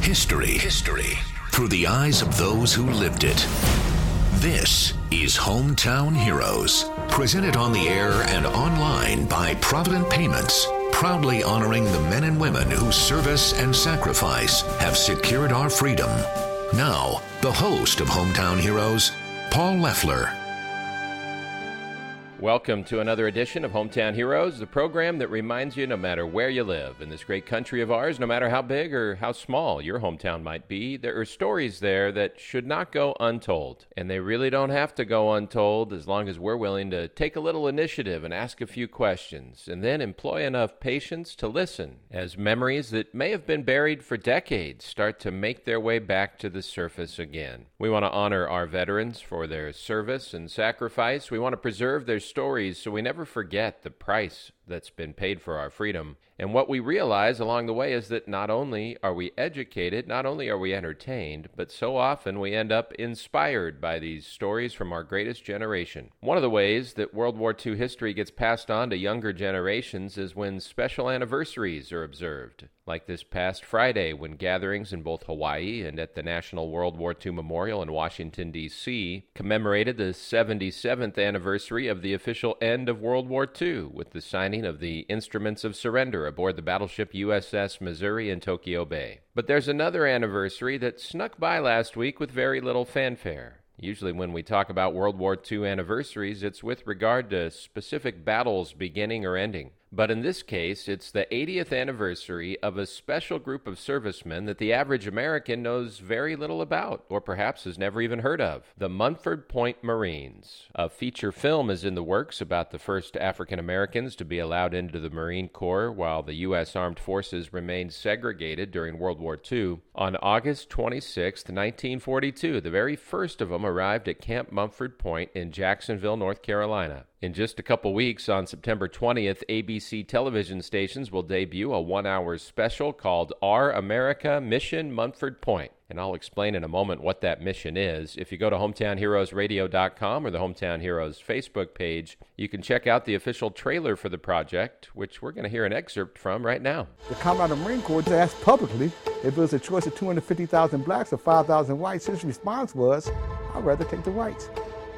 History through the eyes of those who lived it. This is Hometown Heroes, presented on the air and online by Provident Payments, proudly honoring the men and women whose service and sacrifice have secured our freedom. Now, the host of Hometown Heroes, Paul Leffler. Welcome to another edition of Hometown Heroes, the program that reminds you no matter where you live in this great country of ours, no matter how big or how small your hometown might be, there are stories there that should not go untold. And they really don't have to go untold as long as we're willing to take a little initiative and ask a few questions, and then employ enough patience to listen as memories that may have been buried for decades start to make their way back to the surface again. We want to honor our veterans for their service and sacrifice. We want to preserve their stories so we never forget the price that's been paid for our freedom. And what we realize along the way is that not only are we educated, not only are we entertained, but so often we end up inspired by these stories from our greatest generation. One of the ways that World War II history gets passed on to younger generations is when special anniversaries are observed, like this past Friday when gatherings in both Hawaii and at the National World War II Memorial in Washington, D.C. commemorated the 77th anniversary of the official end of World War II with the signing of the Instruments of Surrender aboard the battleship USS Missouri in Tokyo Bay. But there's another anniversary that snuck by last week with very little fanfare. Usually when we talk about World War II anniversaries, it's with regard to specific battles beginning or ending. But in this case, it's the 80th anniversary of a special group of servicemen that the average American knows very little about, or perhaps has never even heard of, the Munford Point Marines. A feature film is in the works about the first African Americans to be allowed into the Marine Corps while the U.S. Armed Forces remained segregated during World War II. On August 26, 1942, the very first of them arrived at Camp Munford Point in Jacksonville, North Carolina. In just a couple weeks, on September 20th, ABC television stations will debut a one-hour special called Our America Mission Munford Point. And I'll explain in a moment what that mission is. If you go to hometownheroesradio.com or the Hometown Heroes Facebook page, you can check out the official trailer for the project, which we're going to hear an excerpt from right now. The Commander of the Marine Corps asked publicly if it was a choice of 250,000 blacks or 5,000 whites. His response was, I'd rather take the whites.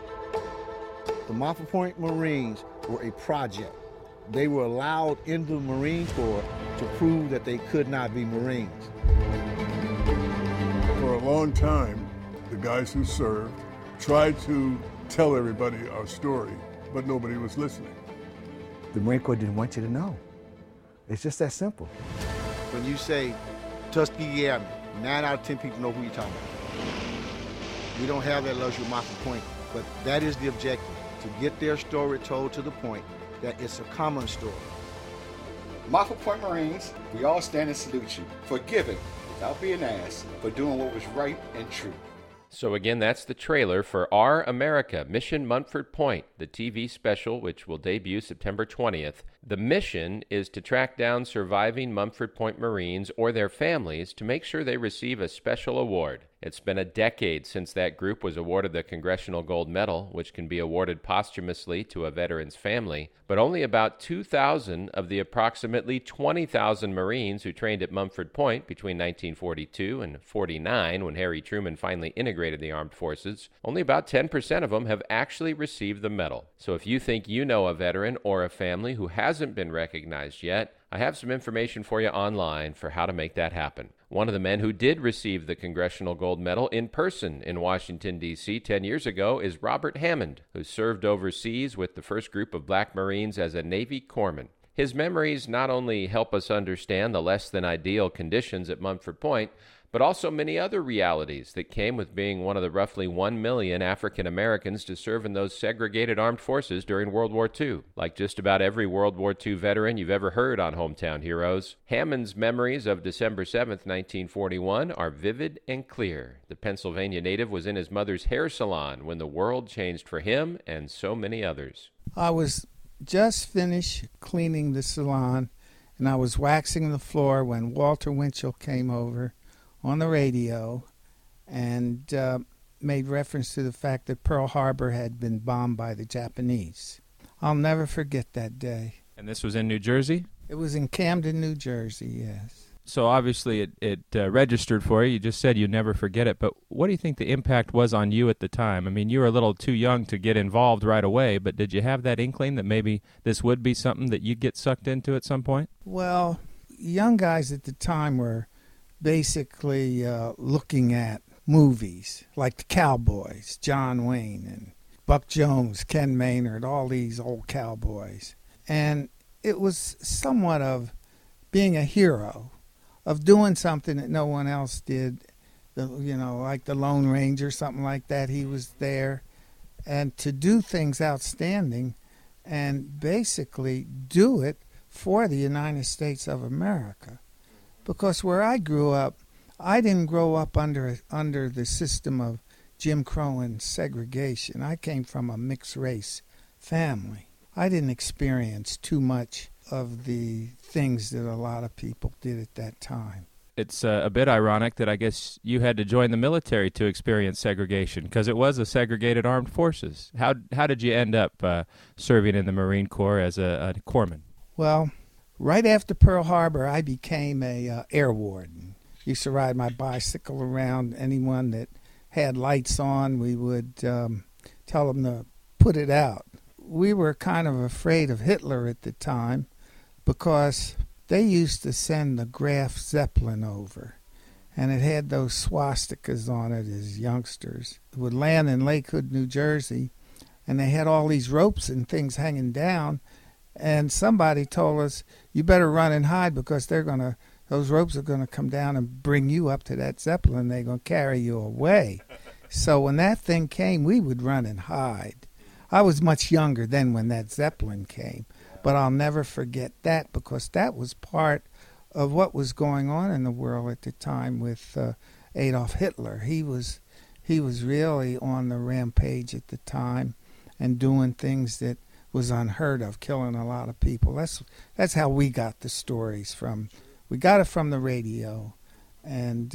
The Munford Point Marines were a project. They were allowed into the Marine Corps to prove that they could not be Marines. For a long time, the guys who served tried to tell everybody our story, but nobody was listening. The Marine Corps didn't want you to know. It's just that simple. When you say Tuskegee Airmen, 9 out of 10 people know who you're talking about. We don't have that luxury at Munford Point, but that is the objective, to get their story told to the point that it's a common story. Munford Point Marines, we all stand and salute you for giving, without being asked, for doing what was right and true. So again, that's the trailer for Our America Mission Munford Point, the TV special which will debut September 20th. The mission is to track down surviving Munford Point Marines or their families to make sure they receive a special award. It's been a decade since that group was awarded the Congressional Gold Medal, which can be awarded posthumously to a veteran's family, but only about 2,000 of the approximately 20,000 Marines who trained at Munford Point between 1942 and 49, when Harry Truman finally integrated the armed forces, only about 10% of them have actually received the medal. So if you think you know a veteran or a family who hasn't been recognized yet, I have some information for you online for how to make that happen. One of the men who did receive the Congressional Gold Medal in person in Washington, D.C. 10 years ago is Robert Hammond, who served overseas with the first group of black Marines as a Navy corpsman. His memories not only help us understand the less-than-ideal conditions at Munford Point, but also many other realities that came with being one of the roughly 1 million African Americans to serve in those segregated armed forces during World War II. Like just about every World War II veteran you've ever heard on Hometown Heroes, Hammond's memories of December 7th, 1941 are vivid and clear. The Pennsylvania native was in his mother's hair salon when the world changed for him and so many others. I was just finished cleaning the salon, and I was waxing the floor when Walter Winchell came over on the radio and made reference to the fact that Pearl Harbor had been bombed by the Japanese. I'll never forget that day. And this was in New Jersey? It was in Camden, New Jersey, yes. So obviously it registered for you. You just said you never forget it. But what do you think the impact was on you at the time? I mean, you were a little too young to get involved right away, but did you have that inkling that maybe this would be something that you'd get sucked into at some point? Well, young guys at the time were basically looking at movies like the Cowboys, John Wayne and Buck Jones, Ken Maynard, all these old cowboys. And it was somewhat of being a hero, of doing something that no one else did, like the Lone Ranger, something like that. He was there. And to do things outstanding and basically do it for the United States of America. Because where I grew up, I didn't grow up under the system of Jim Crow and segregation. I came from a mixed race family. I didn't experience too much of the things that a lot of people did at that time. It's a bit ironic that I guess you had to join the military to experience segregation, because it was a segregated armed forces. How did you end up serving in the Marine Corps as a corpsman? Well, right after Pearl Harbor, I became a air warden. Used to ride my bicycle around. Anyone that had lights on, we would tell them to put it out. We were kind of afraid of Hitler at the time because they used to send the Graf Zeppelin over, and it had those swastikas on it as youngsters. It would land in Lake Hood, New Jersey, and they had all these ropes and things hanging down, and somebody told us, you better run and hide because those ropes are going to come down and bring you up to that Zeppelin. They're going to carry you away. So when that thing came, we would run and hide. I was much younger then when that Zeppelin came, but I'll never forget that because that was part of what was going on in the world at the time with Adolf Hitler. He was really on the rampage at the time and doing things that was unheard of, killing a lot of people. That's how we got the stories from. We got it from the radio, and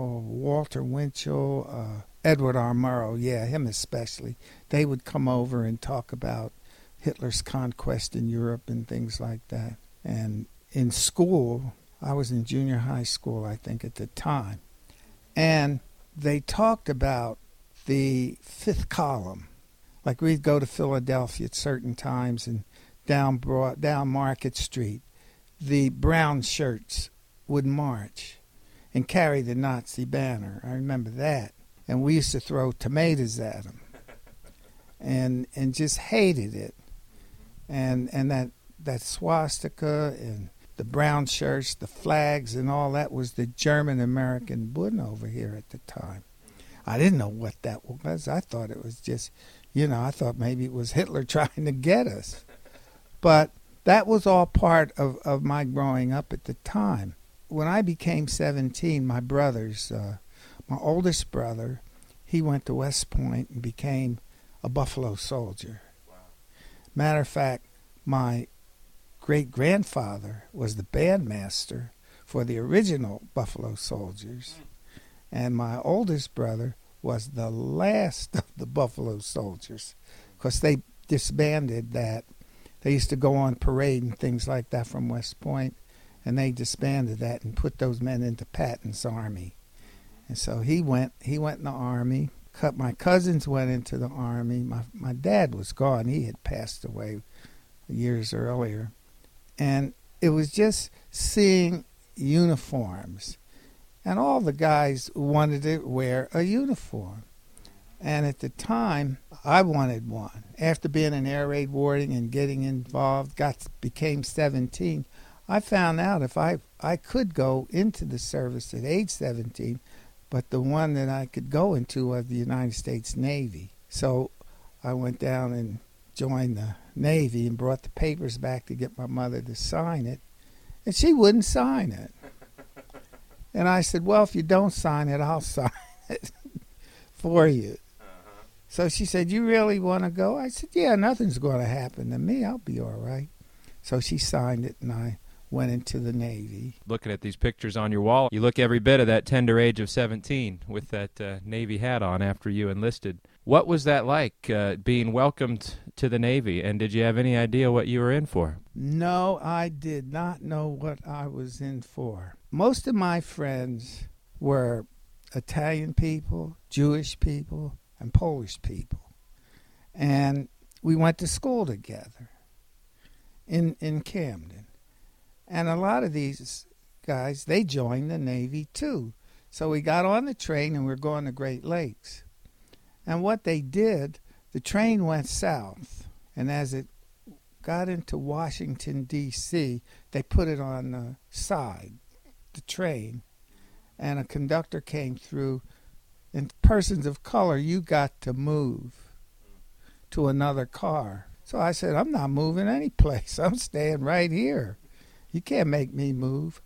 Walter Winchell, Edward R. Murrow, yeah, him especially. They would come over and talk about Hitler's conquest in Europe and things like that. And in school, I was in junior high school, I think, at the time, and they talked about the fifth column. Like we'd go to Philadelphia at certain times and down Market Street, the brown shirts would march and carry the Nazi banner. I remember that. And we used to throw tomatoes at them and just hated it. And that swastika and the brown shirts, the flags and all that was the German-American Bund over here at the time. I didn't know what that was. I thought it was just, I thought maybe it was Hitler trying to get us. But that was all part of my growing up at the time. When I became 17, my brothers, my oldest brother, he went to West Point and became a Buffalo Soldier. Wow. Matter of fact, my great-grandfather was the bandmaster for the original Buffalo Soldiers. And my oldest brother was the last of the Buffalo Soldiers because they disbanded that. They used to go on parade and things like that from West Point, and they disbanded that and put those men into Patton's army. And so he went in the army. My cousins went into the army. My dad was gone. He had passed away years earlier. And it was just seeing uniforms. And all the guys wanted to wear a uniform. And at the time, I wanted one. After being in air raid warding and getting involved, became 17, I found out if I could go into the service at age 17, but the one that I could go into was the United States Navy. So I went down and joined the Navy and brought the papers back to get my mother to sign it, and she wouldn't sign it. And I said, well, if you don't sign it, I'll sign it for you. So she said, you really want to go? I said, yeah, nothing's going to happen to me. I'll be all right. So she signed it, and I went into the Navy. Looking at these pictures on your wall, you look every bit of that tender age of 17 with that Navy hat on after you enlisted. What was that like, being welcomed to the Navy, and did you have any idea what you were in for? No, I did not know what I was in for. most of my friends were Italian people, Jewish people, and Polish people. And we went to school together in Camden. And a lot of these guys, they joined the Navy too. So we got on the train and we were going to Great Lakes. And what they did, the train went south. And as it got into Washington, D.C., they put it on the side, the train. And a conductor came through. And persons of color, you got to move to another car. So I said, I'm not moving any place. I'm staying right here. You can't make me move.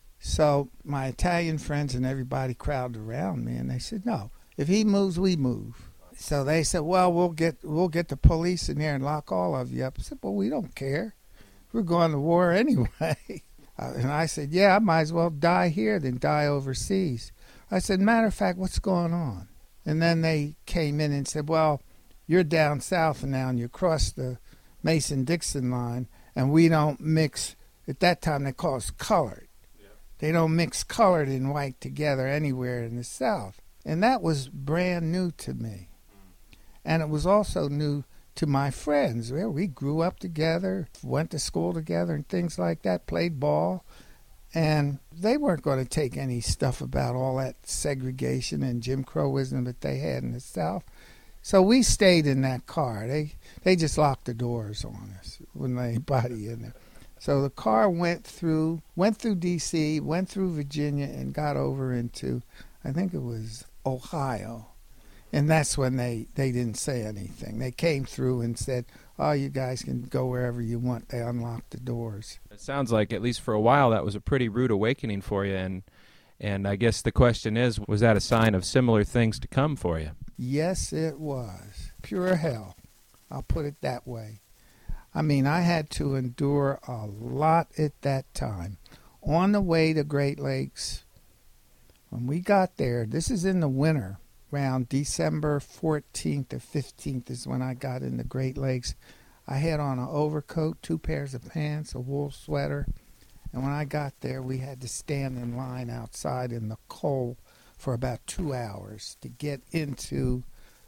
So my Italian friends and everybody crowded around me, and they said, no, if he moves, we move. So they said, well, we'll get the police in here and lock all of you up. I said, well, we don't care. We're going to war anyway. And I said, yeah, I might as well die here than die overseas. I said, matter of fact, what's going on? And then they came in and said, well, you're down south now and you cross the Mason-Dixon line, and we don't mix. At that time, they call us colored. Yeah. They don't mix colored and white together anywhere in the South. And that was brand new to me. And it was also new to my friends. We grew up together, went to school together and things like that, played ball. And they weren't going to take any stuff about all that segregation and Jim Crowism that they had in the South. So we stayed in that car. They just locked the doors on us. Wouldn't let anybody in there. So the car went through D.C., went through Virginia, and got over into, I think it was Ohio. And that's when they didn't say anything. They came through and said, oh, you guys can go wherever you want. They unlocked the doors. It sounds like, at least for a while, that was a pretty rude awakening for you. And I guess the question is, was that a sign of similar things to come for you? Yes, it was. Pure hell. I'll put it that way. I mean, I had to endure a lot at that time. On the way to Great Lakes, when we got there, this is in the winter, around December 14th or 15th is when I got into Great Lakes. I had on an overcoat, 2 pairs of pants, a wool sweater. And when I got there, we had to stand in line outside in the cold for about 2 hours to get into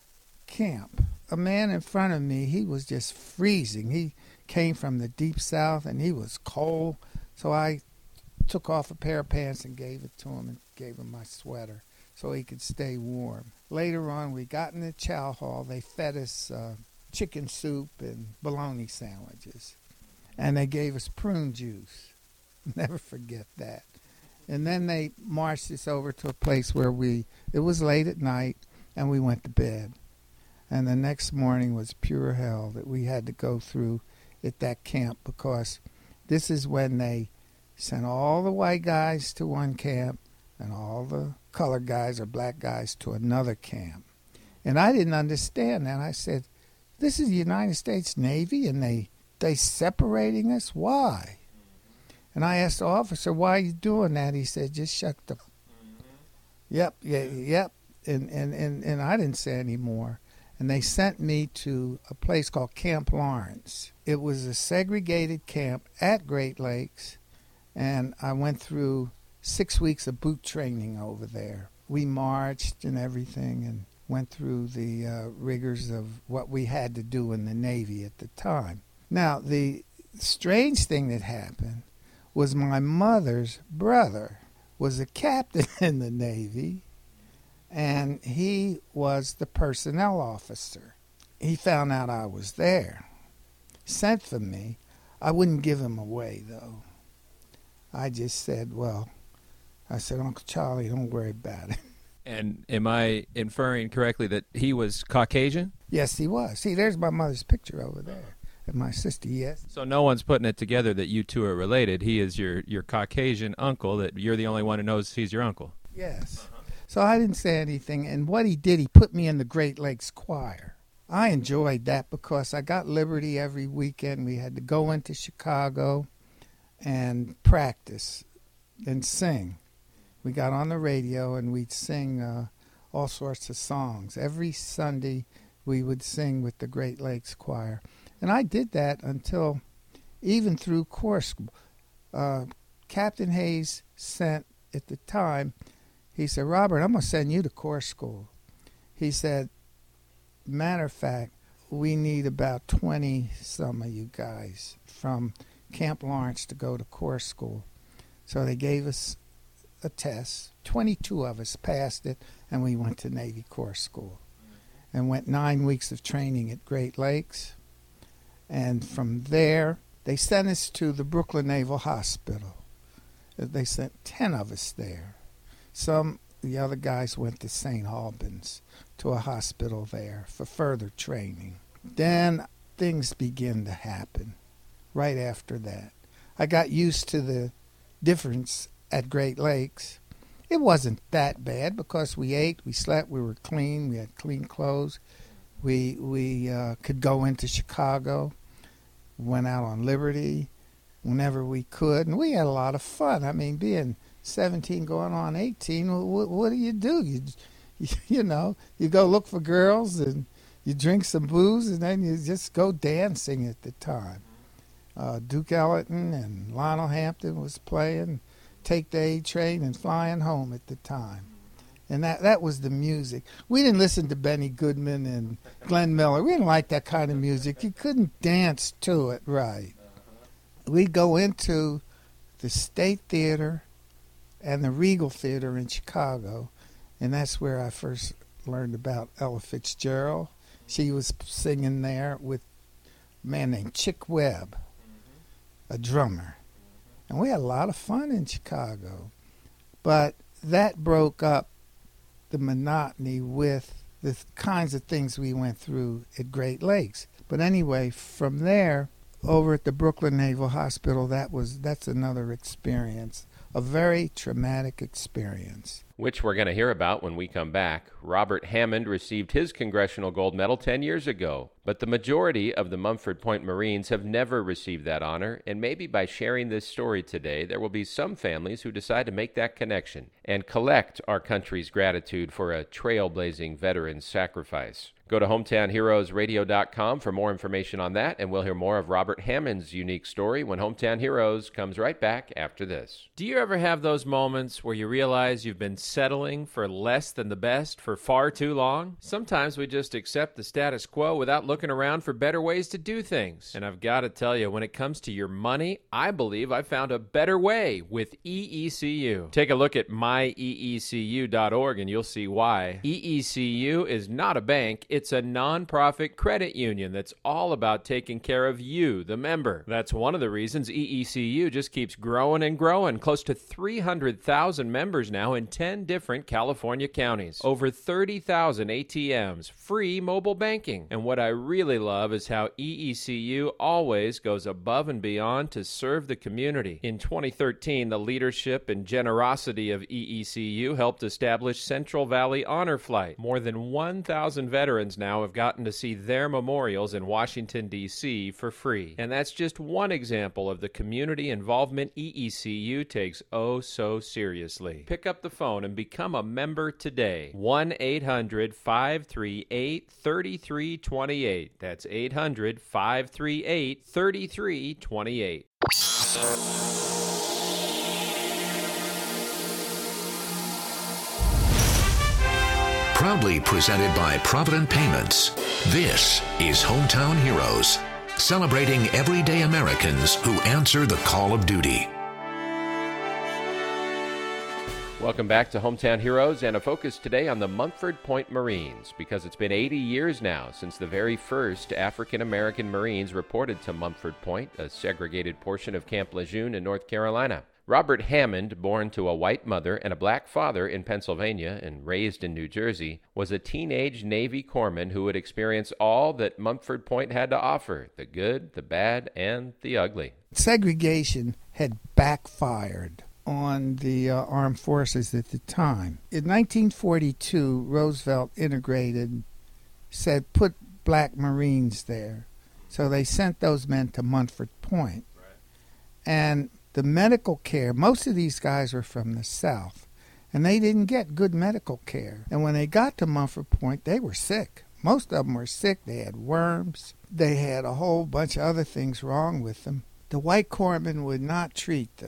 camp. A man in front of me, he was just freezing. He came from the deep south and he was cold. So I took off a pair of pants and gave it to him and gave him my sweater so he could stay warm. Later on, we got in the chow hall. They fed us chicken soup and bologna sandwiches. And they gave us prune juice. Never forget that. And then they marched us over to a place where it was late at night, and we went to bed. And the next morning was pure hell that we had to go through at that camp, because this is when they sent all the white guys to one camp and all the colored guys or black guys to another camp. And I didn't understand that. I said, this is the United States Navy, and they separating us? Why? And I asked the officer, why are you doing that? He said, just shut the... Yep. And I didn't say any more. And they sent me to a place called Camp Lawrence. It was a segregated camp at Great Lakes, and I went through 6 weeks of boot training over there. We marched and everything and went through the rigors of what we had to do in the Navy at the time. Now, the strange thing that happened was my mother's brother was a captain in the Navy, and he was the personnel officer. He found out I was there, sent for me. I wouldn't give him away, though. I just said, Uncle Charlie, don't worry about it. And am I inferring correctly that he was Caucasian? Yes, he was. See, there's my mother's picture over there. And my sister, yes. So no one's putting it together that you two are related. He is your Caucasian uncle, that you're the only one who knows he's your uncle. Yes. So I didn't say anything. And what he did, he put me in the Great Lakes Choir. I enjoyed that because I got liberty every weekend. We had to go into Chicago and practice and sing. We got on the radio and we'd sing all sorts of songs. Every Sunday we would sing with the Great Lakes Choir. And I did that until, even through course Captain Hayes sent, at the time, he said, Robert, I'm going to send you to Corps School. He said, matter of fact, we need about 20 some of you guys from Camp Lawrence to go to Corps School. So they gave us a test. 22 of us passed it, and we went to Navy Corps School and went 9 weeks of training at Great Lakes. And from there, they sent us to the Brooklyn Naval Hospital. They sent 10 of us there. The other guys went to St. Albans, to a hospital there for further training. Then things began to happen right after that. I got used to the difference at Great Lakes. It wasn't that bad because we ate, we slept, we were clean, we had clean clothes. We could go into Chicago, went out on Liberty whenever we could, and we had a lot of fun. I mean, being 17 going on 18, what do? You know, you go look for girls and you drink some booze and then you just go dancing at the time. Duke Ellington and Lionel Hampton was playing Take the A Train and Flying Home at the time. And that was the music. We didn't listen to Benny Goodman and Glenn Miller. We didn't like that kind of music. You couldn't dance to it right. We'd go into the State Theater and the Regal Theater in Chicago, and that's where I first learned about Ella Fitzgerald. She was singing there with a man named Chick Webb, a drummer. And we had a lot of fun in Chicago. But that broke up the monotony with the kinds of things we went through at Great Lakes. But anyway, from there, over at the Brooklyn Naval Hospital, that's another experience, a very traumatic experience. Which we're going to hear about when we come back. Robert Hammond received his Congressional Gold Medal 10 years ago, but the majority of the Mumford Point Marines have never received that honor, and maybe by sharing this story today, there will be some families who decide to make that connection and collect our country's gratitude for a trailblazing veteran's sacrifice. Go to hometownheroesradio.com for more information on that, and we'll hear more of Robert Hammond's unique story when Hometown Heroes comes right back after this. Do you ever have those moments where you realize you've been settling for less than the best for far too long? Sometimes we just accept the status quo without looking around for better ways to do things. And I've got to tell you, when it comes to your money, I believe I found a better way with EECU. Take a look at myeecu.org and you'll see why. EECU is not a bank. It's a nonprofit credit union that's all about taking care of you, the member. That's one of the reasons EECU just keeps growing and growing. Close to 300,000 members now in 10 different California counties. Over 30,000 ATMs, free mobile banking. And what I really love is how EECU always goes above and beyond to serve the community. In 2013, the leadership and generosity of EECU helped establish Central Valley Honor Flight. More than 1,000 veterans now have gotten to see their memorials in Washington, D.C. for free. And that's just one example of the community involvement EECU takes oh so seriously. Pick up the phone and become a member today. 1-800-538-3328. That's 800-538-3328. Proudly presented by Provident Payments, this is Hometown Heroes, celebrating everyday Americans who answer the call of duty. Welcome back to Hometown Heroes, and a focus today on the Mumford Point Marines, because it's been 80 years now since the very first African-American Marines reported to Mumford Point, a segregated portion of Camp Lejeune in North Carolina. Robert Hammond, born to a white mother and a black father in Pennsylvania and raised in New Jersey, was a teenage Navy corpsman who would experience all that Mumford Point had to offer, the good, the bad, and the ugly. Segregation had backfired on the armed forces at the time. In 1942, Roosevelt said put black Marines there. So they sent those men to Mumford Point. Right. And the medical care, most of these guys were from the South, and they didn't get good medical care. And when they got to Mumford Point, they were sick. Most of them were sick. They had worms. They had a whole bunch of other things wrong with them. The white corpsmen would not treat them.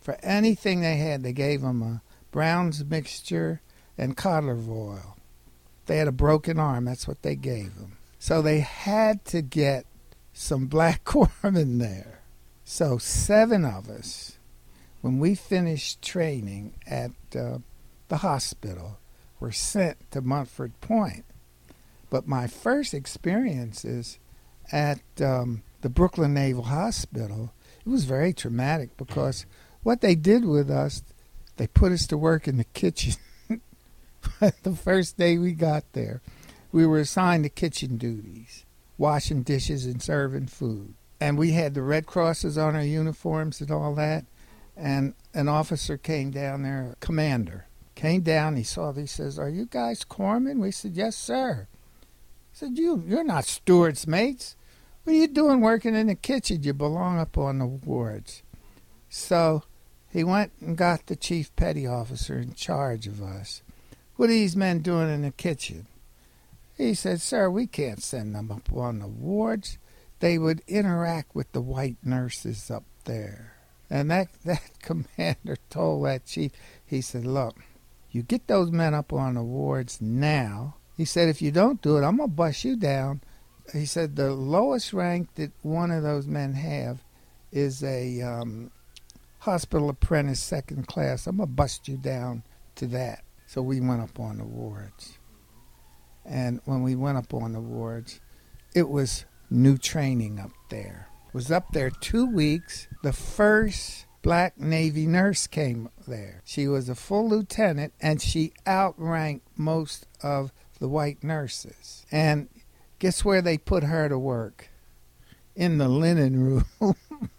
For anything they had, they gave them a Brown's mixture and cod liver oil. They had a broken arm. That's what they gave them. So they had to get some black corpsmen there. So 7 of us, when we finished training at the hospital, were sent to Mumford Point. But my first experiences at the Brooklyn Naval Hospital, it was very traumatic because what they did with us, they put us to work in the kitchen. The first day we got there, we were assigned to kitchen duties, washing dishes and serving food. And we had the Red Crosses on our uniforms and all that. And an officer came down there, a commander, came down, he saw these, he says, "Are you guys corpsmen?" We said, "Yes, sir." He said, You're not stewards, mates. What are you doing working in the kitchen? You belong up on the wards." So he went and got the chief petty officer in charge of us. "What are these men doing in the kitchen?" He said, "Sir, we can't send them up on the wards. They would interact with the white nurses up there." And that commander told that chief, he said, "Look, you get those men up on the wards now." He said, "If you don't do it, I'm going to bust you down." He said, "The lowest rank that one of those men have is a hospital apprentice 2nd class. I'm going to bust you down to that." So we went up on the wards. And when we went up on the wards, it was new training up there. Was up there 2 weeks. The first black Navy nurse came there. She was a full lieutenant, and she outranked most of the white nurses. And guess where they put her to work? In the linen room.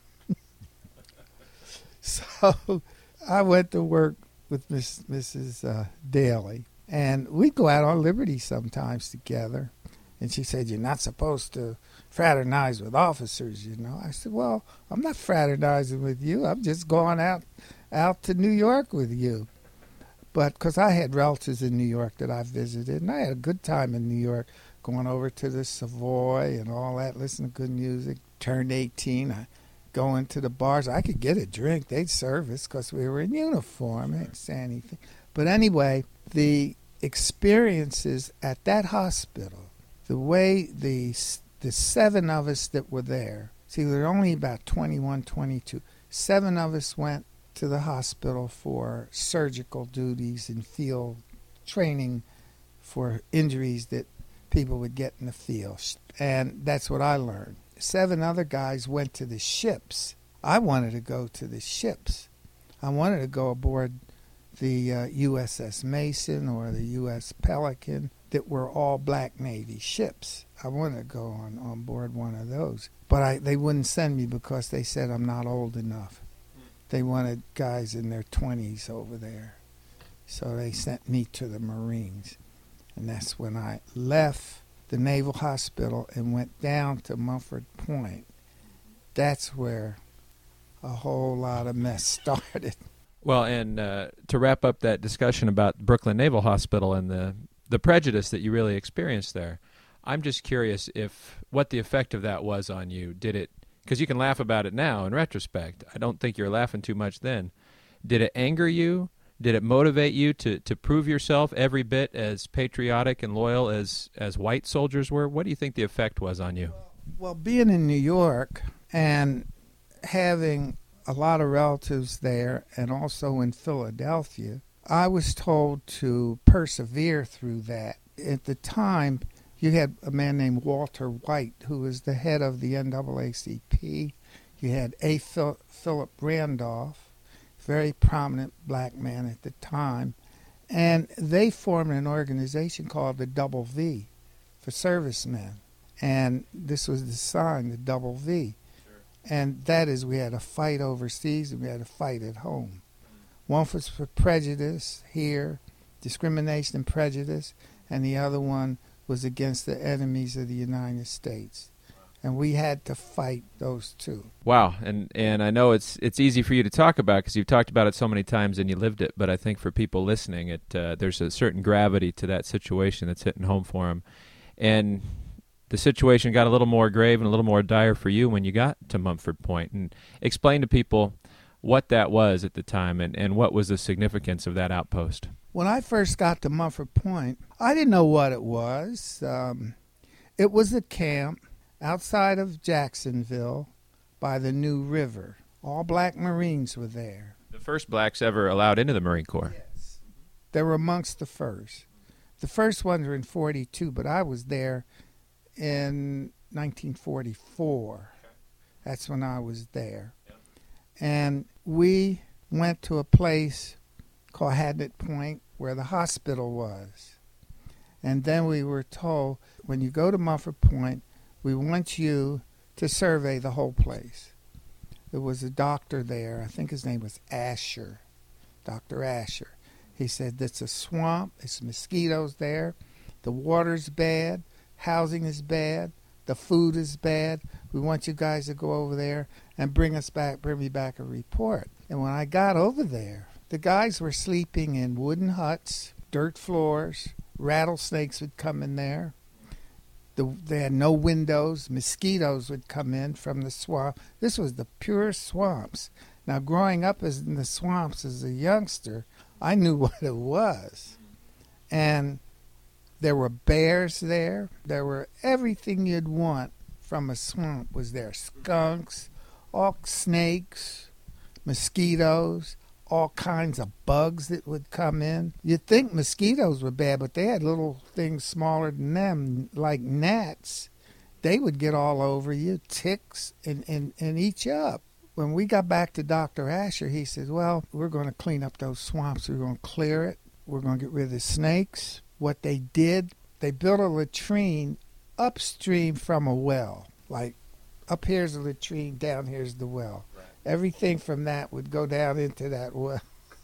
So I went to work with Mrs. Daly, and we'd go out on Liberty sometimes together. And she said, "You're not supposed to fraternize with officers, you know." I said, "Well, I'm not fraternizing with you. I'm just going out to New York with you." But because I had relatives in New York that I visited, and I had a good time in New York, going over to the Savoy and all that, listening to good music. Turned 18, I go into the bars. I could get a drink. They'd serve us because we were in uniform. I didn't say anything. But anyway, the experiences at that hospital, the way the 7 of us that were there, see, there were only about 21, 22. 7 of us went to the hospital for surgical duties and field training for injuries that people would get in the field. And that's what I learned. 7 other guys went to the ships. I wanted to go to the ships. I wanted to go aboard the USS Mason or the U.S. Pelican that were all black Navy ships. I wanted to go on board one of those. But they wouldn't send me because they said I'm not old enough. They wanted guys in their 20s over there. So they sent me to the Marines. And that's when I left the Naval Hospital and went down to Mumford Point. That's where a whole lot of mess started. Well, and to wrap up that discussion about Brooklyn Naval Hospital and the prejudice that you really experienced there, I'm just curious what the effect of that was on you. Did it, because you can laugh about it now in retrospect. I don't think you were laughing too much then. Did it anger you? Did it motivate you to prove yourself every bit as patriotic and loyal as white soldiers were? What do you think the effect was on you? Well, being in New York and having a lot of relatives there and also in Philadelphia, I was told to persevere through that. At the time, you had a man named Walter White, who was the head of the NAACP. You had A. Philip Randolph, very prominent black man at the time, and they formed an organization called the Double V for servicemen. And this was the sign, the Double V. And that is, we had a fight overseas and we had a fight at home. One was for prejudice here, discrimination and prejudice, and the other one was against the enemies of the United States. And we had to fight those two. Wow, and I know it's easy for you to talk about because you've talked about it so many times and you lived it, but I think for people listening, there's a certain gravity to that situation that's hitting home for them. And the situation got a little more grave and a little more dire for you when you got to Mumford Point. And explain to people what that was at the time and what was the significance of that outpost. When I first got to Mumford Point, I didn't know what it was. It was a camp outside of Jacksonville by the New River. All black Marines were there. The first blacks ever allowed into the Marine Corps. Yes. They were amongst the first. The first ones were in 42, but I was there in 1944. That's when I was there. And we went to a place called Hadnett Point where the hospital was. And then we were told, when you go to Mumford Point, we want you to survey the whole place. There was a doctor there, I think his name was Asher, Dr. Asher. He said, it's a swamp, there's mosquitoes there, the water's bad, housing is bad, the food is bad. We want you guys to go over there and bring me back a report. And when I got over there, the guys were sleeping in wooden huts, dirt floors, rattlesnakes would come in there. They had no windows. Mosquitoes would come in from the swamp. This was the pure swamps. Now, growing up in the swamps as a youngster, I knew what it was. And there were bears there. There were everything you'd want from a swamp was there. Skunks, all snakes, mosquitoes, all kinds of bugs that would come in. You'd think mosquitoes were bad, but they had little things smaller than them, like gnats. They would get all over you, ticks, and eat you up. When we got back to Dr. Asher, he said, well, we're going to clean up those swamps. We're going to clear it. We're going to get rid of the snakes. What they did, they built a latrine upstream from a well. Like, up here's the latrine, down here's the well. Right. Everything from that would go down into that well.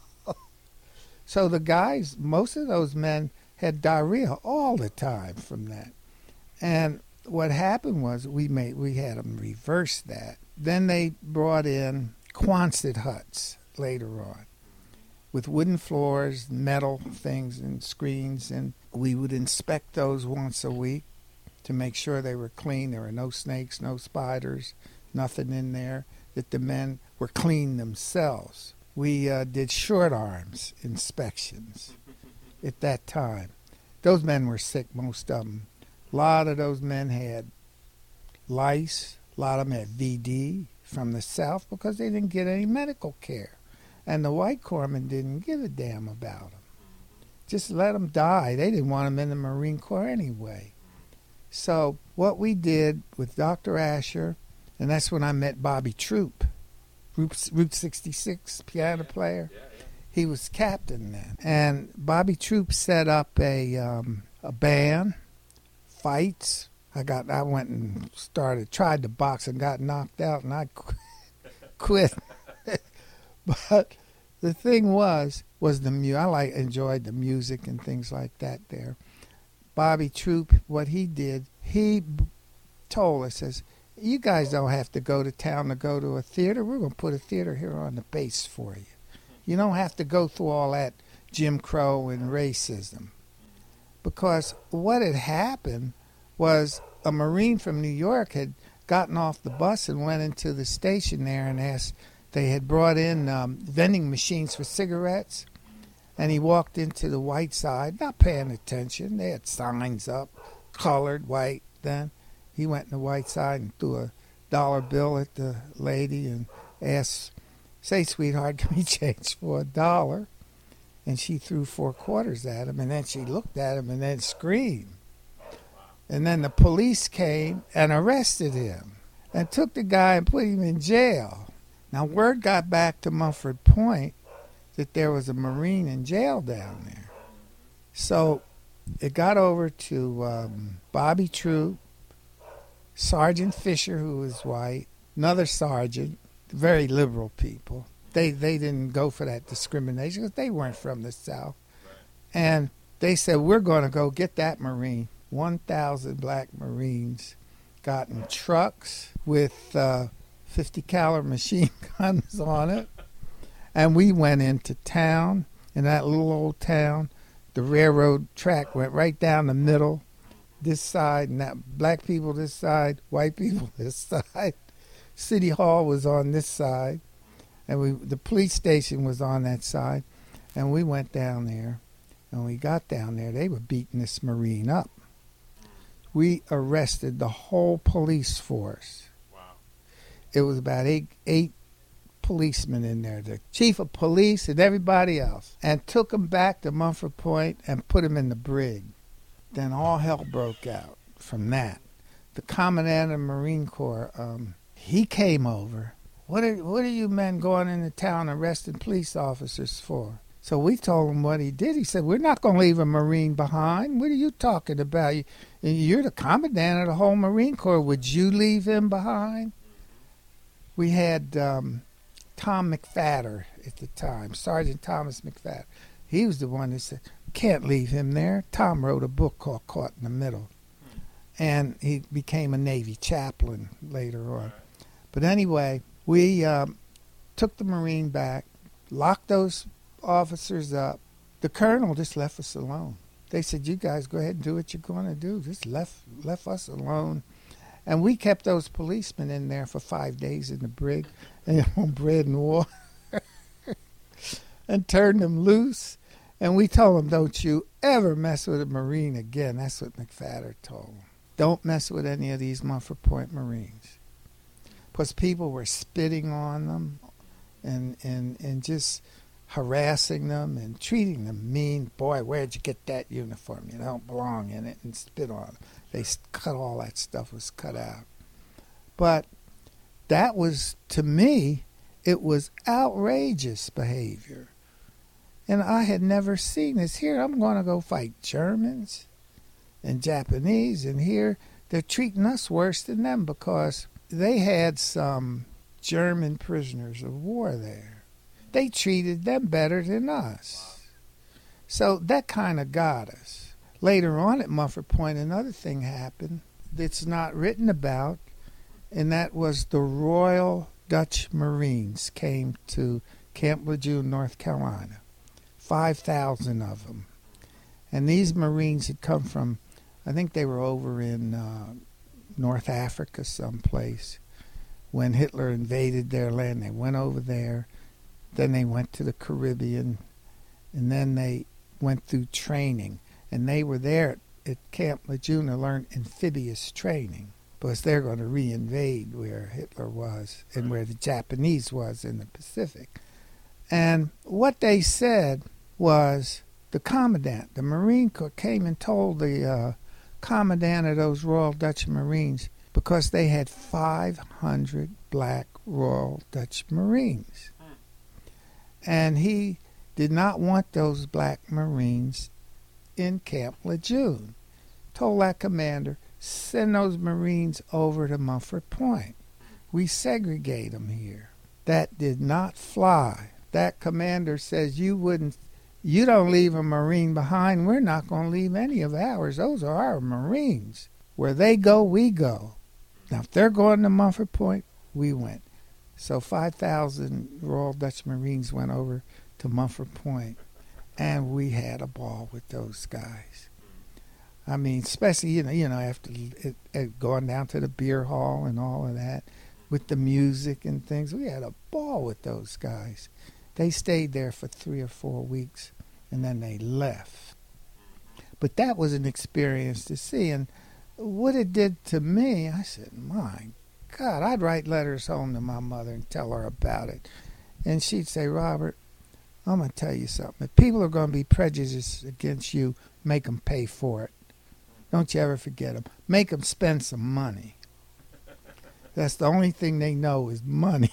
So the guys, most of those men had diarrhea all the time from that. And what happened was we had them reverse that. Then they brought in Quonset huts later on with wooden floors, metal things and screens, and we would inspect those once a week to make sure they were clean. There were no snakes, no spiders, nothing in there, that the men were clean themselves. We did short arms inspections at that time. Those men were sick, most of them. A lot of those men had lice. A lot of them had VD from the South because they didn't get any medical care. And the white corpsmen didn't give a damn about them. Just let them die. They didn't want them in the Marine Corps anyway. So what we did with Dr. Asher, and that's when I met Bobby Troop, Route 66 piano player. He was captain then. And Bobby Troop set up a band, fights. I went and tried to box and got knocked out, and I quit. But the thing was the music. I enjoyed the music and things like that there. Bobby Troop, what he did, he told us, says, you guys don't have to go to town to go to a theater. We're going to put a theater here on the base for you. You don't have to go through all that Jim Crow and racism. Because what had happened was a Marine from New York had gotten off the bus and went into the station there and asked, they had brought in vending machines for cigarettes, and he walked into the white side, not paying attention. They had signs up, colored, white. Then he went in the white side and threw a dollar bill at the lady and asked, say, sweetheart, can we change for $1? And she threw 4 quarters at him, and then she looked at him and then screamed. And then the police came and arrested him and took the guy and put him in jail. Now, word got back to Mumford Point that there was a Marine in jail down there. So it got over to Bobby Troop, Sergeant Fisher, who was white, another sergeant, very liberal people. They didn't go for that discrimination because they weren't from the South. And they said, we're going to go get that Marine. 1,000 black Marines got in trucks with 50 caliber machine guns on it. And we went into town, in that little old town. The railroad track went right down the middle, this side, and that black people this side, white people this side. City Hall was on this side. And the police station was on that side, and we went down there. And when we got down there, they were beating this Marine up. We arrested the whole police force. Wow. It was about eight policemen in there, the chief of police and everybody else, and took them back to Mumford Point and put them in the brig. Then all hell broke out from that. The commandant of the Marine Corps, he came over. What are you men going into town arresting police officers for? So we told him what he did. He said, we're not going to leave a Marine behind. What are you talking about? You're the commandant of the whole Marine Corps. Would you leave him behind? We had Tom McFadder at the time, Sergeant Thomas McFadder. He was the one that said, can't leave him there. Tom wrote a book called Caught in the Middle. And he became a Navy chaplain later on. But anyway, we took the Marine back, locked those officers up. The colonel just left us alone. They said, you guys go ahead and do what you're going to do. Just left us alone. And we kept those policemen in there for 5 days in the brig and on bread and water and turned them loose. And we told them, don't you ever mess with a Marine again. That's what McFadder told them. Don't mess with any of these Mumford Point Marines. Because people were spitting on them and just harassing them and treating them mean. Boy, where'd you get that uniform? You don't belong in it, and spit on them. They cut all that stuff was cut out. But that was, to me, it was outrageous behavior. And I had never seen this. Here I'm going to go fight Germans and Japanese, and here they're treating us worse than them because they had some German prisoners of war there. They treated them better than us. So that kind of got us. Later on at Mumford Point, another thing happened that's not written about, and that was the Royal Dutch Marines came to Camp Lejeune, North Carolina. 5,000 of them. And these Marines had come from, I think they were over in North Africa someplace. When Hitler invaded their land, they went over there. Then they went to the Caribbean, and then they went through training. And they were there at Camp Lejeune to learn amphibious training because they're going to reinvade where Hitler was and where the Japanese was in the Pacific. And what they said was the commandant, the Marine Corps, came and told the commandant of those Royal Dutch Marines, because they had 500 black Royal Dutch Marines. And he did not want those black Marines in Camp Lejeune. Told that commander, send those Marines over to Mumford Point. We segregate them here. That did not fly. That commander says, you don't leave a Marine behind. We're not going to leave any of ours. Those are our Marines. Where they go, we go. Now, if they're going to Mumford Point, we went. So 5,000 Royal Dutch Marines went over to Mumford Point, and we had a ball with those guys. I mean, especially, you know, after going down to the beer hall and all of that, with the music and things, we had a ball with those guys. They stayed there for 3 or 4 weeks, and then they left. But that was an experience to see, and what it did to me, I said, my God, I'd write letters home to my mother and tell her about it. And she'd say, Robert, I'm going to tell you something. If people are going to be prejudiced against you, make them pay for it. Don't you ever forget them. Make them spend some money. That's the only thing they know is money.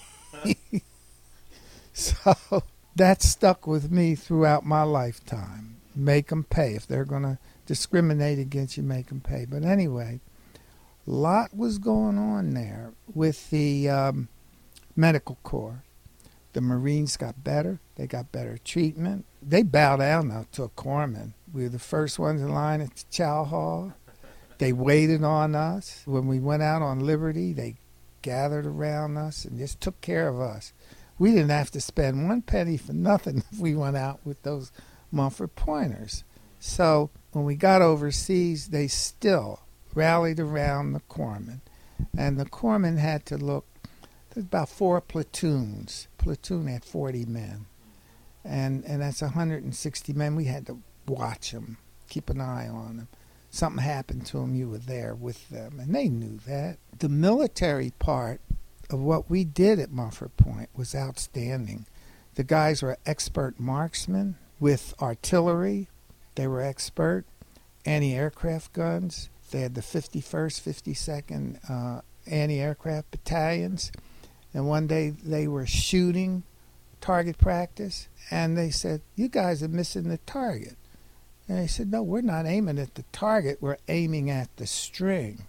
So that stuck with me throughout my lifetime. Make them pay. If they're going to discriminate against you, make them pay. But anyway, a lot was going on there with the medical corps. The Marines got better. They got better treatment. They bowed down now to a corpsman. We were the first ones in line at the chow hall. They waited on us. When we went out on liberty, they gathered around us and just took care of us. We didn't have to spend 1 penny for nothing if we went out with those Mumford Pointers. So when we got overseas, they still rallied around the corpsman. And the corpsman had to look. There's about 4 platoons. Platoon had 40 men. And that's 160 men. We had to watch them, keep an eye on them. Something happened to them, you were there with them. And they knew that. The military part of what we did at Mumford Point was outstanding. The guys were expert marksmen with artillery. They were expert anti-aircraft guns. They had the 51st, 52nd anti-aircraft battalions. And one day they were shooting target practice, and they said, "You guys are missing the target." And they said, "No, we're not aiming at the target. We're aiming at the string."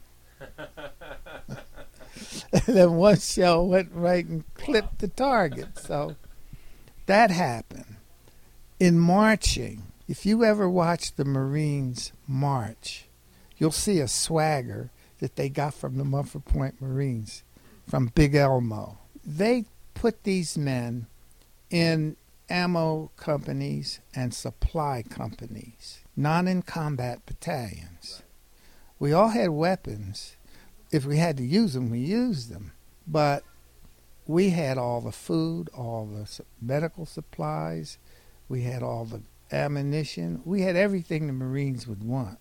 And then one shell went right and clipped the target. So that happened. In marching, if you ever watch the Marines march, you'll see a swagger that they got from the Mumford Point Marines, from Big Elmo. They put these men in ammo companies and supply companies, not in combat battalions. We all had weapons. If we had to use them, we used them. But we had all the food, all the medical supplies. We had all the ammunition. We had everything the Marines would want.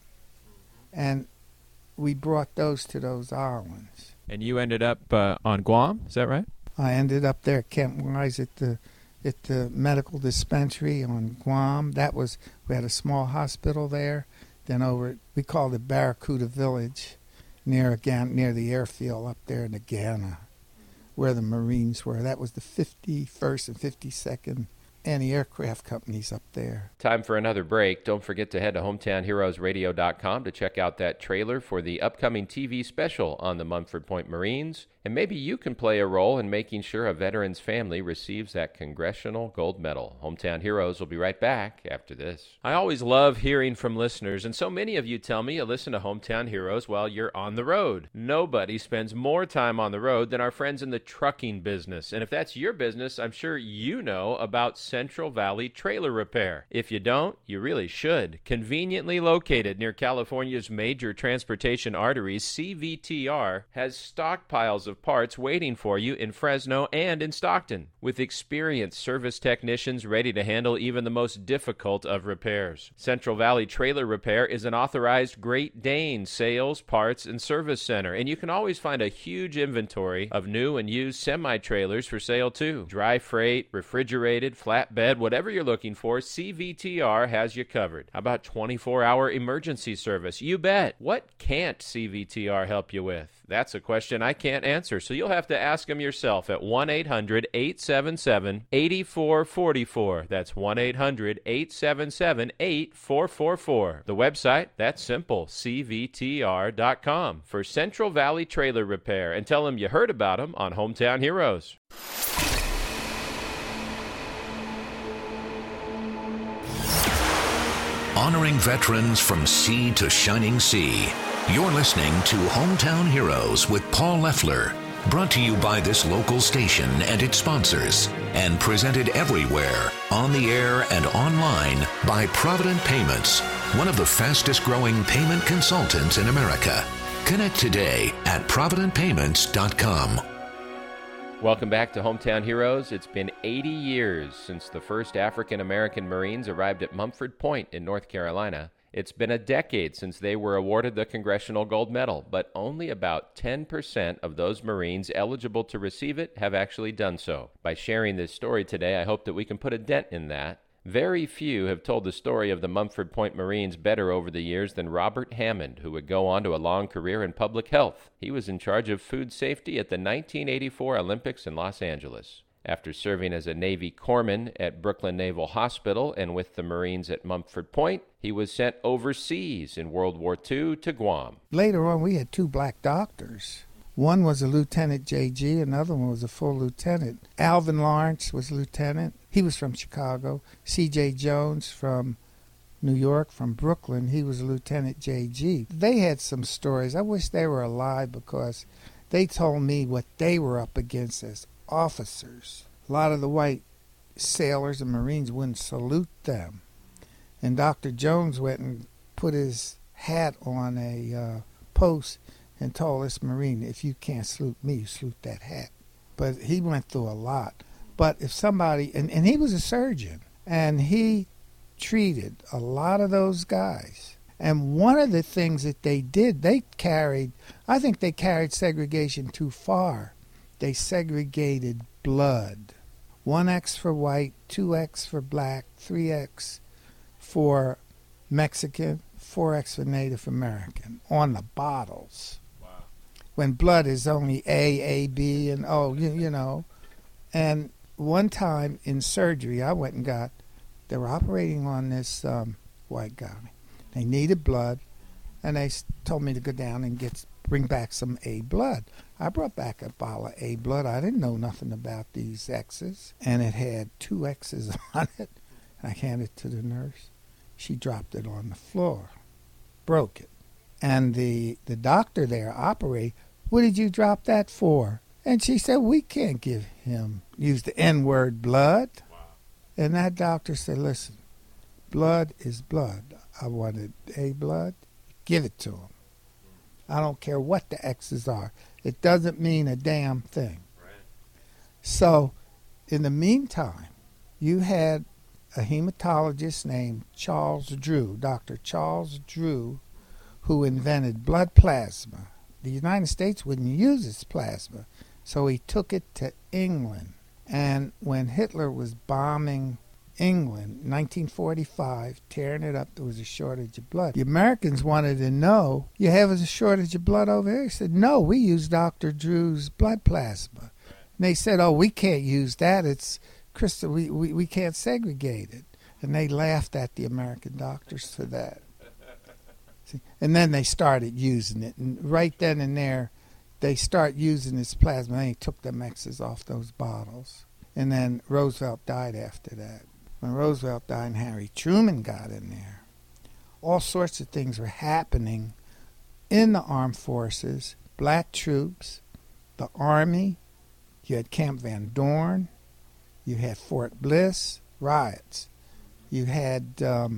And we brought those to those islands. And you ended up on Guam, is that right? I ended up there at Camp Wise at the medical dispensary on Guam. We had a small hospital there. Then we called it Barracuda Village, near the airfield up there in the Ghana, where the Marines were. That was the 51st and 52nd anti-aircraft companies up there. Time for another break. Don't forget to head to hometownheroesradio.com to check out that trailer for the upcoming TV special on the Mumford Point Marines. And maybe you can play a role in making sure a veteran's family receives that Congressional Gold Medal. Hometown Heroes will be right back after this. I always love hearing from listeners, and so many of you tell me you listen to Hometown Heroes while you're on the road. Nobody spends more time on the road than our friends in the trucking business. And if that's your business, I'm sure you know about Central Valley Trailer Repair. If you don't, you really should. Conveniently located near California's major transportation arteries, CVTR has stockpiles of parts waiting for you in Fresno and in Stockton, with experienced service technicians ready to handle even the most difficult of repairs. Central Valley Trailer Repair is an authorized Great Dane sales, parts, and service center, and you can always find a huge inventory of new and used semi-trailers for sale too. Dry freight, refrigerated, flatbed, whatever you're looking for, CVTR has you covered. How about 24-hour emergency service? You bet. What can't CVTR help you with? That's a question I can't answer, so you'll have to ask them yourself at 1-800-877-8444. That's 1-800-877-8444. The website, that's simple, cvtr.com, for Central Valley Trailer Repair, and tell them you heard about them on Hometown Heroes. Honoring veterans from sea to shining sea. You're listening to Hometown Heroes with Paul Leffler, brought to you by this local station and its sponsors, and presented everywhere, on the air and online, by Provident Payments, one of the fastest growing payment consultants in America. Connect today at providentpayments.com. Welcome back to Hometown Heroes. It's been 80 years since the first African-American Marines arrived at Mumford Point in North Carolina. It's been a decade since they were awarded the Congressional Gold Medal, but only about 10% of those Marines eligible to receive it have actually done so. By sharing this story today, I hope that we can put a dent in that. Very few have told the story of the Mumford Point Marines better over the years than Robert Hammond, who would go on to a long career in public health. He was in charge of food safety at the 1984 Olympics in Los Angeles. After serving as a Navy corpsman at Brooklyn Naval Hospital and with the Marines at Mumford Point, he was sent overseas in World War II to Guam. Later on, we had 2 black doctors. One was a Lieutenant J.G., another one was a full lieutenant. Alvin Lawrence was lieutenant. He was from Chicago. C.J. Jones from New York, from Brooklyn. He was Lieutenant J.G. They had some stories. I wish they were alive because they told me what they were up against as officers. A lot of the white sailors and Marines wouldn't salute them. And Dr. Jones went and put his hat on a post and told this Marine, if you can't salute me, you salute that hat. but he went through a lot. But if somebody, and he was a surgeon, and he treated a lot of those guys. And one of the things that they did, I think they carried segregation too far. They segregated blood. 1X for white, 2X for black, 3X for Mexican, 4X for Native American on the bottles. Wow. When blood is only A, B, and O, you know. And one time in surgery, they were operating on this white guy. They needed blood, and they told me to go down and bring back some A blood. I brought back a bottle of A blood. I didn't know nothing about these X's, and it had 2 X's on it. I handed it to the nurse. She dropped it on the floor, broke it. And the doctor there operated, "What did you drop that for?" And she said, "We can't use the N-word blood." Wow. And that doctor said, "Listen, blood is blood. I wanted A blood. Give it to him. I don't care what the X's are. It doesn't mean a damn thing." Right. So, in the meantime, you had a hematologist named Charles Drew, Dr. Charles Drew, who invented blood plasma. The United States wouldn't use its plasma, so he took it to England. And when Hitler was bombing England, 1945, tearing it up, there was a shortage of blood. The Americans wanted to know, "You have a shortage of blood over here?" He said, "No, we use Dr. Drew's blood plasma." And they said, "Oh, we can't use that. It's crystal. We can't segregate it." And they laughed at the American doctors for that. See? And then they started using it. And right then and there, they start using this plasma. They took the X's off those bottles. And then Roosevelt died after that. When Roosevelt died and Harry Truman got in there, all sorts of things were happening in the armed forces. Black troops, the Army, you had Camp Van Dorn, you had Fort Bliss, riots. You had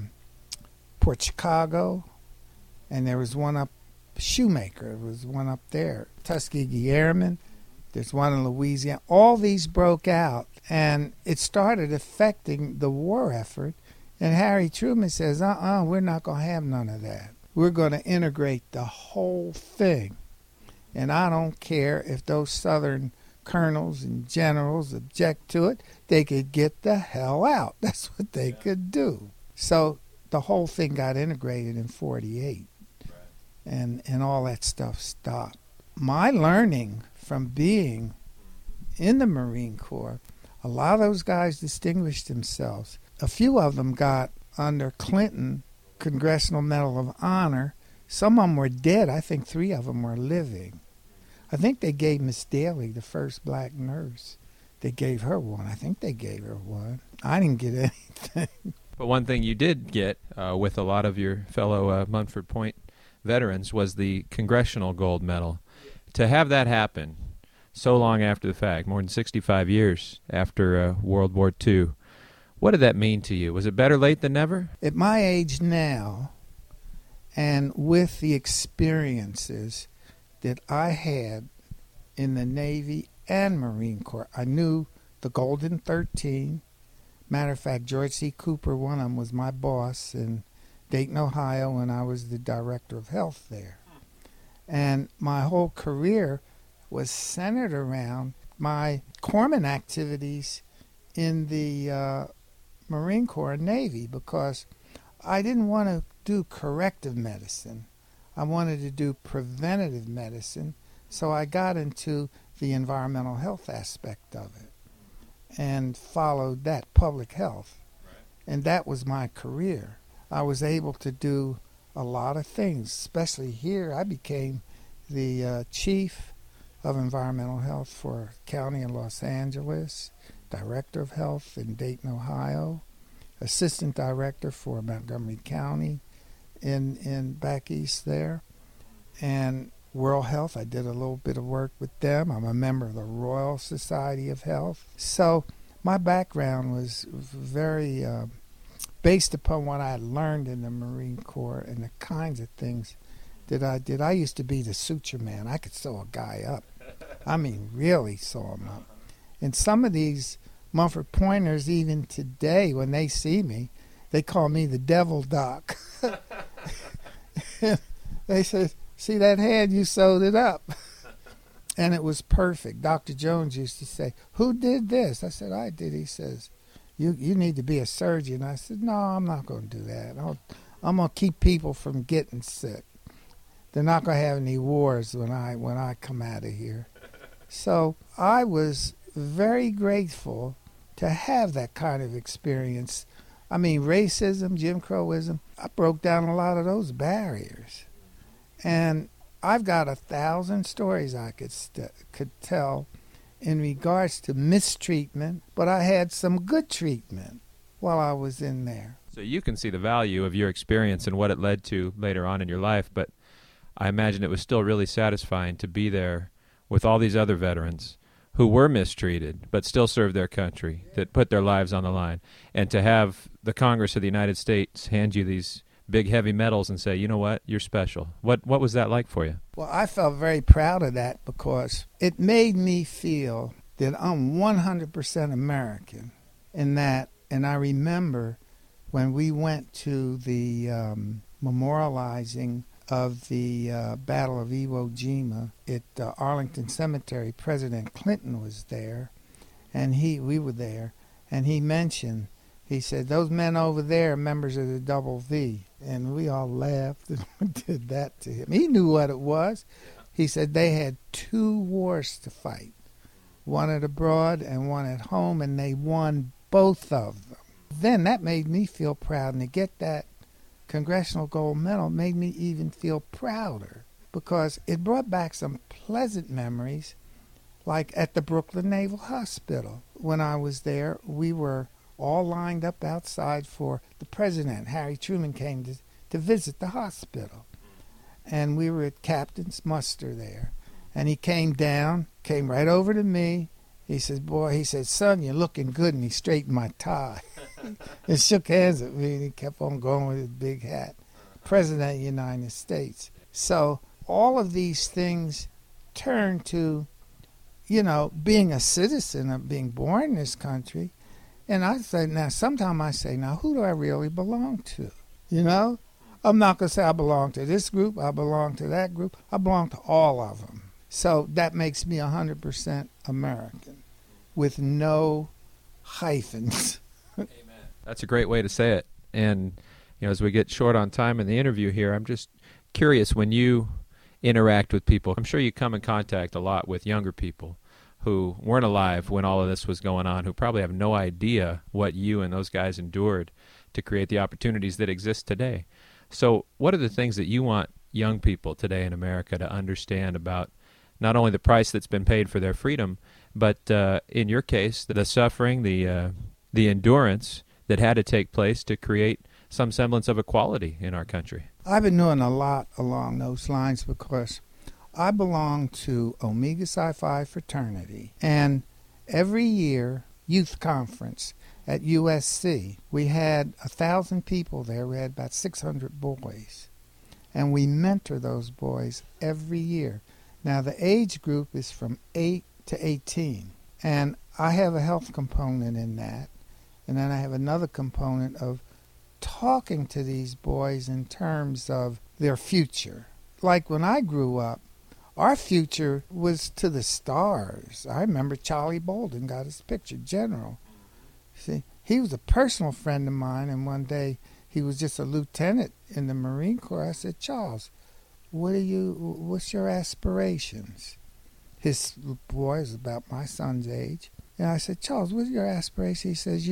Port Chicago, and there was one up Shoemaker. There was one up there. Tuskegee Airmen. There's one in Louisiana. All these broke out, and it started affecting the war effort. And Harry Truman says, we're not going to have none of that. We're going to integrate the whole thing. And I don't care if those Southern colonels and generals object to it. They could get the hell out. That's what they could do. So the whole thing got integrated in 48. And all that stuff stopped. My learning from being in the Marine Corps, a lot of those guys distinguished themselves. A few of them got, under Clinton, Congressional Medal of Honor. Some of them were dead. I think 3 of them were living. I think they gave Miss Daly, the first black nurse, they gave her one. I think they gave her one. I didn't get anything. But one thing you did get with a lot of your fellow Munford Point veterans was the Congressional Gold Medal. To have that happen so long after the fact, more than 65 years after World War II, what did that mean to you? Was it better late than never? At my age now, and with the experiences that I had in the Navy and Marine Corps, I knew the Golden 13. Matter of fact, George C. Cooper, one of them, was my boss in Dayton, Ohio, when I was the director of health there. And my whole career was centered around my corpsman activities in the Marine Corps and Navy, because I didn't want to do corrective medicine. I wanted to do preventative medicine, so I got into the environmental health aspect of it and followed that, public health. And that was my career. I was able to do a lot of things, especially here. I became the chief of environmental health for county in Los Angeles, director of health in Dayton, Ohio, assistant director for Montgomery County in back east there, and World Health. I did a little bit of work with them. I'm a member of the Royal Society of Health. So my background was very based upon what I had learned in the Marine Corps and the kinds of things that I did. I used to be the suture man. I could sew a guy up. I mean, really saw them up. And some of these Mumford Pointers, even today, when they see me, they call me the Devil Doc. They said, see that hand, you sewed it up. And it was perfect. Dr. Jones used to say, who did this? I said, I did. He says, you need to be a surgeon. I said, no, I'm not going to do that. I'm going to keep people from getting sick. They're not going to have any wars when I come out of here. So I was very grateful to have that kind of experience. I mean, racism, Jim Crowism, I broke down a lot of those barriers. And I've got 1,000 stories I could tell in regards to mistreatment, but I had some good treatment while I was in there. So you can see the value of your experience and what it led to later on in your life, but I imagine it was still really satisfying to be there with all these other veterans who were mistreated but still served their country, that put their lives on the line, and to have the Congress of the United States hand you these big heavy medals and say, you know what, you're special. What was that like for you? Well, I felt very proud of that because it made me feel that I'm 100% American in that. And I remember when we went to the memorializing of the Battle of Iwo Jima at Arlington Cemetery, President Clinton was there, and we were there, and he mentioned, he said, those men over there are members of the Double V. And we all laughed and did that to him. He knew what it was. He said they had 2 wars to fight, one at abroad and one at home, and they won both of them. Then that made me feel proud, and to get that Congressional Gold Medal made me even feel prouder because it brought back some pleasant memories, like at the Brooklyn Naval Hospital. When I was there, we were all lined up outside for the president. Harry Truman came to visit the hospital. And we were at Captain's muster there. And he came down, came right over to me. He said, boy, he said, son, you're looking good. And he straightened my tie. And shook hands with me, and he kept on going with his big hat. President of the United States. So all of these things turn to, being a citizen of being born in this country. And I say, now, sometimes I say, now, who do I really belong to? I'm not going to say I belong to this group, I belong to that group. I belong to all of them. So that makes me 100% American with no hyphens. Amen. That's a great way to say it. And, as we get short on time in the interview here, I'm just curious, when you interact with people, I'm sure you come in contact a lot with younger people who weren't alive when all of this was going on, who probably have no idea what you and those guys endured to create the opportunities that exist today. So what are the things that you want young people today in America to understand about not only the price that's been paid for their freedom, but in your case, the suffering, the endurance that had to take place to create some semblance of equality in our country? I've been doing a lot along those lines because I belong to Omega Psi Phi fraternity, and every year, youth conference at USC, we had 1,000 people there. We had about 600 boys, and we mentor those boys every year. Now, the age group is from 8 to 18, and I have a health component in that, and then I have another component of talking to these boys in terms of their future. Like when I grew up, our future was to the stars. I remember Charlie Bolden got his picture, General. See, he was a personal friend of mine, and one day he was just a lieutenant in the Marine Corps. I said, Charles, what's your aspirations? His boy is about my son's age. And I said, Charles, what's your aspirations? He says,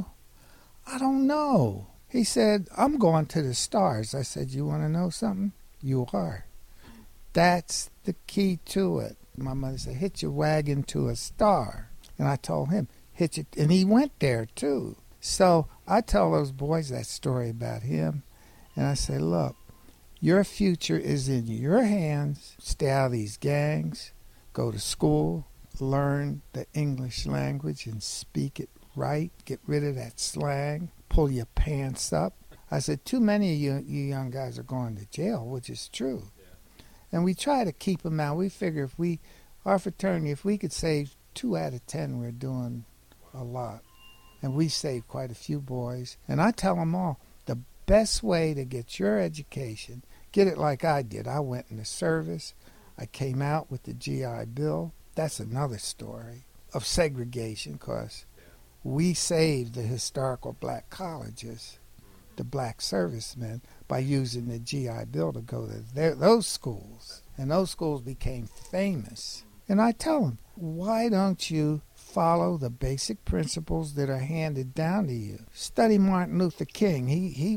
I don't know. He said, I'm going to the stars. I said, you want to know something? You are. That's the key to it. My mother said, hitch your wagon to a star. And I told him, hitch it. And he went there, too. So I tell those boys that story about him. And I say, look, your future is in your hands. Stay out of these gangs. Go to school. Learn the English language and speak it right. Get rid of that slang. Pull your pants up. I said, too many of you young guys are going to jail, which is true. And we try to keep them out. We figure if we our fraternity, if we could save 2 out of 10, we're doing a lot. And we saved quite a few boys. And I tell them all, the best way to get your education, get it like I did. I went in the service. I came out with the GI Bill. That's another story of segregation, because we saved the historical black colleges, the black servicemen, by using the GI Bill to go to those schools. And those schools became famous. And I tell them, why don't you follow the basic principles that are handed down to you? Study Martin Luther King.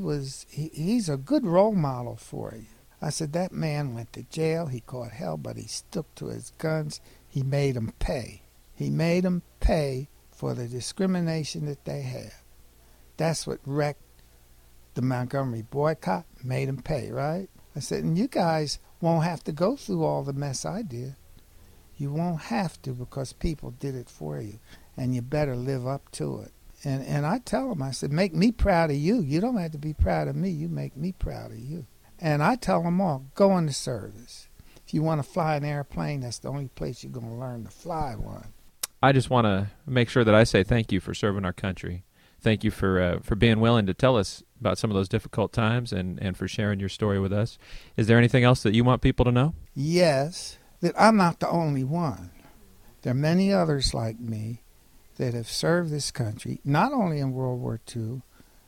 He's a good role model for you. I said, that man went to jail. He caught hell, but he stuck to his guns. He made them pay. He made them pay for the discrimination that they had. That's what wrecked the Montgomery boycott, made them pay, right? I said, and you guys won't have to go through all the mess I did. You won't have to, because people did it for you, and you better live up to it. And I tell them, I said, make me proud of you. You don't have to be proud of me. You make me proud of you. And I tell them all, go in the service. If you want to fly an airplane, that's the only place you're going to learn to fly one. I just want to make sure that I say thank you for serving our country. Thank you for being willing to tell us about some of those difficult times and for sharing your story with us. Is there anything else that you want people to know? Yes, that I'm not the only one. There are many others like me that have served this country, not only in World War II,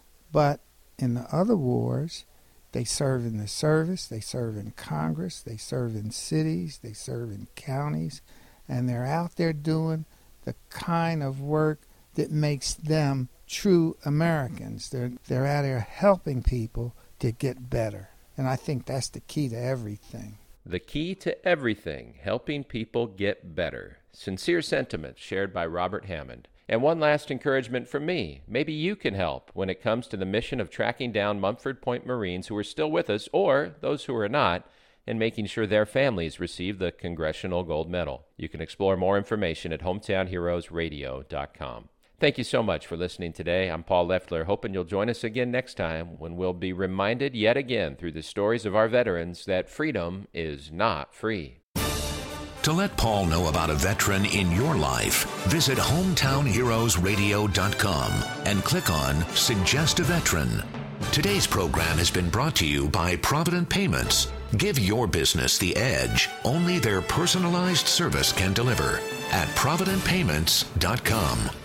but in the other wars. They serve in the service, they serve in Congress, they serve in cities, they serve in counties, and they're out there doing the kind of work that makes them true Americans. They're out there helping people to get better. And I think that's the key to everything. The key to everything, helping people get better. Sincere sentiments shared by Robert Hammond. And one last encouragement from me. Maybe you can help when it comes to the mission of tracking down Mumford Point Marines who are still with us, or those who are not, and making sure their families receive the Congressional Gold Medal. You can explore more information at hometownheroesradio.com. Thank you so much for listening today. I'm Paul Leffler, hoping you'll join us again next time when we'll be reminded yet again through the stories of our veterans that freedom is not free. To let Paul know about a veteran in your life, visit hometownheroesradio.com and click on Suggest a Veteran. Today's program has been brought to you by Provident Payments. Give your business the edge only their personalized service can deliver at providentpayments.com.